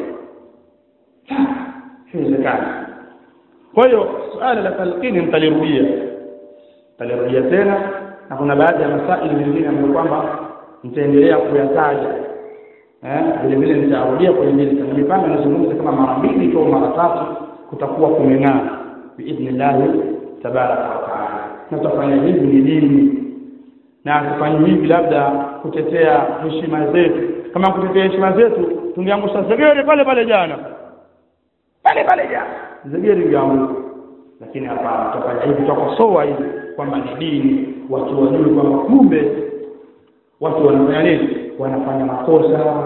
Haiwezekani. Kwa hiyo swala la talqini mtalirudia. Talirudia tena na kuna baadhi ya masaili mengine ambayo kwamba nitaendelea kuyataja. Eh, vile vile nitarudia kwenye hili. Nimepanga nizungumze kama mara mbili au mara tatu kutakuwa kumeng'aa biidhnillah tabaraka wa taala. Tutafanya hivi ni dini. Na tufanye hivi labda kutetea heshima zetu. Kama kutetea heshima zetu tungeangusha zegere pale pale jana. Pale pale jana. Zegere yangu. Lakini hapa tutafanya hivi, tutakosoa hivi kwamba ni dini, watu wajue kwamba kumbe watu wanafanya nini? Wanafanya makosa.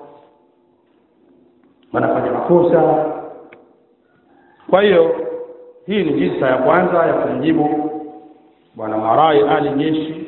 Wanafanya makosa. Kwa hiyo hii ni jinsi ya kwanza ya kumjibu Bwana Marai Ali Jeshi,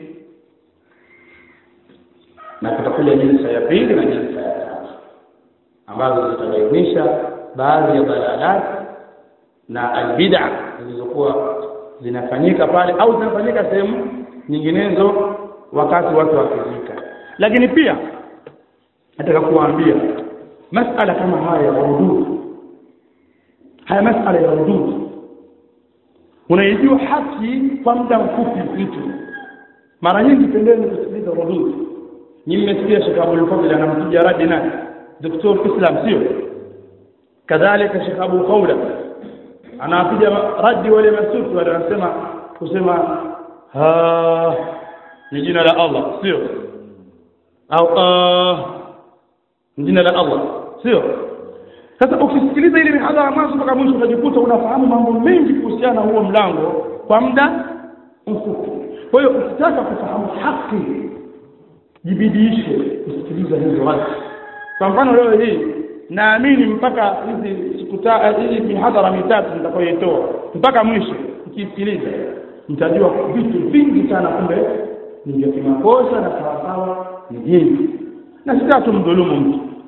na kutakuja jinsi ya pili na jinsi ya tatu ambazo zitabainisha baadhi ya dalalat na albid'a zilizokuwa zinafanyika pale au zinafanyika sehemu nyinginezo wakati watu wakizika. Lakini pia nataka kuambia masala kama haya ya hudud, haya masala ya hudud unaijua haki kwa muda mfupi mtu. Mara nyingi pendeni kusikiliza hudud. Nyinyi mmesikia Sheikh Abdul Fadhil anampiga radi nani? Daktari Islam sio? Kadhalika Sheikh Abu Khawla anapiga radi wale masufi wanasema kusema ha ni jina la Allah sio? Au ah ni jina la Allah sio? Sasa ukisikiliza ile mihadhara mwanzo mpaka mwisho utajikuta unafahamu mambo mengi kuhusiana na huo mlango kwa muda mfupi. Kwa hiyo ukitaka kufahamu haki jibidishe kusikiliza hizo watu. Kwa mfano leo hii naamini mpaka hizi siku tatu hizi mihadhara mitatu nitakayoitoa mpaka mwisho ukisikiliza mtajua vitu vingi sana kumbe ni vya makosa na sawa sawa ni hivi. Na sitaki mdhulumu mtu.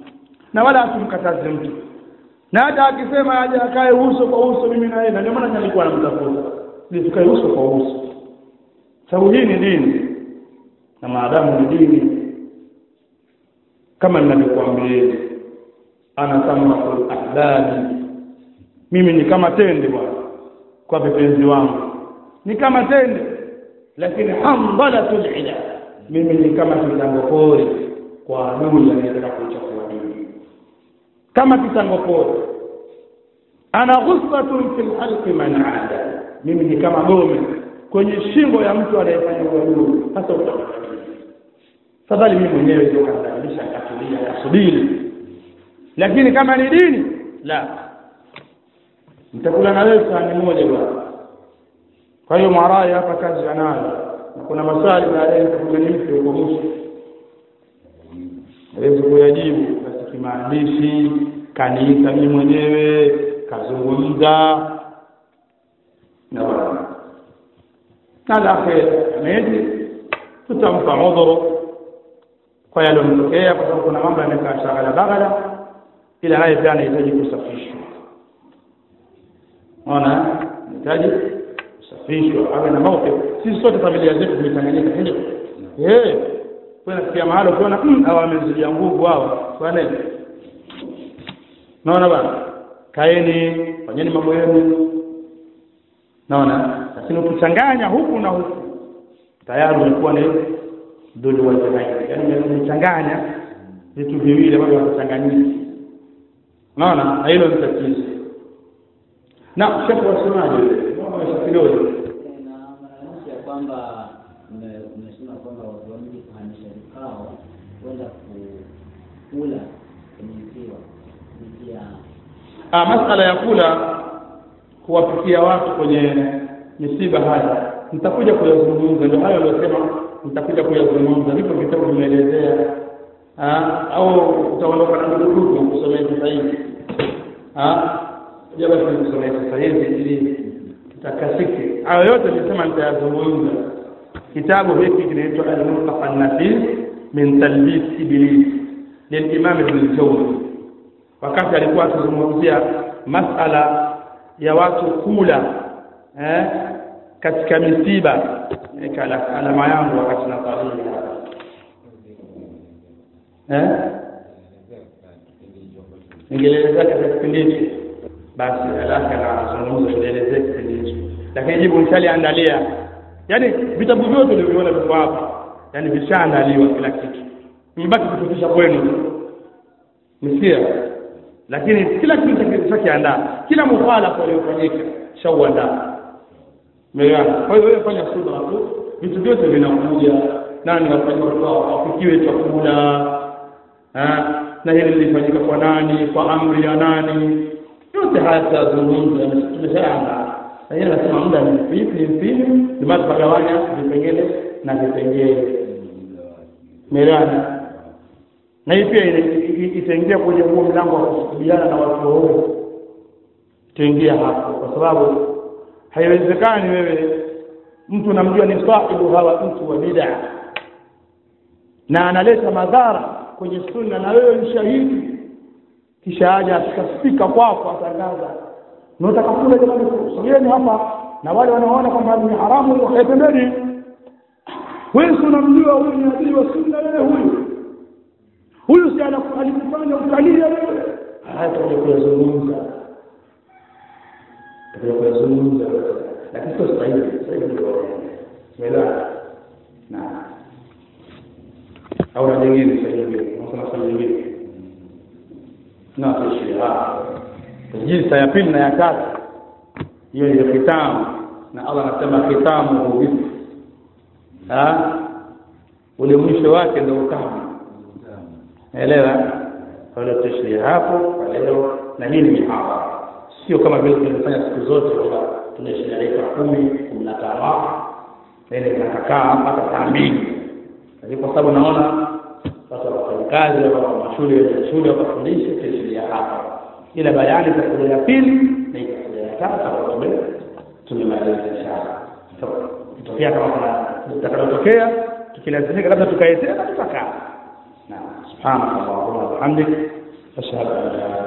na wala asimkataze mtu. Na hata akisema aje akae uso kwa uso mimi na yeye, ndio maana nilikuwa namtafuta ili tukae uso kwa uso, sababu hii ni dini, na maadamu ni dini kama ninavyokuambia ana kama ahdabi, mimi ni kama tende bwana kwa vipenzi wangu, ni kama tende, lakini hamdalatul ila, mimi ni kama kitango pori kwa adui anayetaka kuchafua dini, kama kitango pori. Ana ghusbatun fil halqi man aada, mimi ni kama gome kwenye shingo ya mtu anayefanya uadui. Hata utaona fadhali mimi mwenyewe ndio kadhalisha katulia kasubiri, lakini kama ni dini la mtakula na wewe sahani moja bwana. Kwa hiyo Marai hapa kazi anayo, kuna maswali baadaye nitakuganimisha huko mwisho hawezi kuyajibu basi kimaandishi, kaniita mimi mwenyewe kazungumza na wala nada khair ameji, tutampa udhuru kwa yale yaliyotokea, kwa sababu kuna mambo yamekaa shagala bagala, ila haya pia yanahitaji kusafishwa. Unaona, yanahitaji kusafishwa, awe na mauke. Sisi sote familia zetu zimetanganyika ndio eh, kuna pia mahali ukiona mm, hawa wamezidia nguvu hao bwana, naona bwana, kaeni fanyeni mambo yenu, naona. Lakini ukichanganya huku na huku tayari unakuwa ni dole wa jamii, yani unachanganya vitu viwili ambavyo vinachanganyika, naona, na hilo ni tatizo. Na shefu wasemaje, naomba msafiriwe na maana ya kwamba mmesema kwamba watu wengi kuhamisha vikao kwenda kula kwenye ziwa kupitia ah masala ya kula kuwapikia watu kwenye misiba haya nitakuja kuyazungumza, ndio hayo aliyosema nitakuja kuyazungumza. Vipo vitabu vimeelezea, ah au utaondoka na ndugu kusomea sasa hivi, ah jaba kusomea sasa hivi ili tutakasiki. Hayo yote nilisema nitayazungumza. Kitabu hiki kinaitwa Al-Muntaqa an-Nafis min Talbis Iblis lil-Imam Ibn al-Jawzi, wakati alikuwa akizungumzia masala ya watu kula eh katika misiba, kala alama yangu wakati na tarehe eh ningeeleza katika kipindi hiki, basi alaka na zungumzo tuelezee kipindi hicho, lakini jibu nishaliandalia. Yaani vitabu vyote nilivyoona viko hapa, yani vishaandaliwa kila kitu, mbaki kufikisha kwenu msikia, lakini kila kitu chakiandaa, kila mukhalafa uliofanyika shauandaa. Umeona? Kwa hiyo wewe fanya subra tu, vitu vyote vinakuja, nani wafanya kwa wafikiwe chakula, eh na hili lilifanyika kwa nani, kwa amri ya nani, yote haya tutazungumza, tumeshaandaa. Na yeye anasema muda ni vipi vipi, ndio tutagawanya vipengele na vipengele. Umeona? Na hii pia itaingia kwenye huo mlango wa kusubiana na watu wao, tuingia hapo, kwa sababu haiwezekani wewe mtu unamjua ni sahibu hawa mtu wa bid'a na analeta madhara kwenye sunna, na wewe ni shahidi, kisha aje asikafika kwako atangaza unataka kula jamani, sogeni hapa, na wale wanaoona kwamba ni haramu wakapembeni, wewe unamjua huyu ni adili wa sunna, wewe huyu huyu si alikufanya ukalia wewe. Haya tunayozungumza tunayozungumza lakini sio sahihi, sahihi ndio umeelewa. Na au na nyingine sahihi, unasema sahihi nyingine na tishia jinsi ya pili na ya tatu, hiyo ni kitamu, na Allah anasema kitamu huvipi, ah ule mwisho wake ndio utamu, elewa. Kwa hiyo tishia hapo kwa leo, na hii ni mihadhara, sio kama vile tunafanya siku zote kwamba tunaishi dakika kumi kumi na tano nene tunakaa hapa saa mbili, lakini kwa sababu naona watu wanafanya kazi wa mashule ya shule wakafundisha tishia hapa, ila bayani itakuja ya pili na itakuja ya tatu kwa sababu tumemaliza inshallah. So tutokea kama kuna tutakayotokea, tukilazimika labda tukae tena tutakaa. Na subhanallah wa bihamdihi ashhadu an la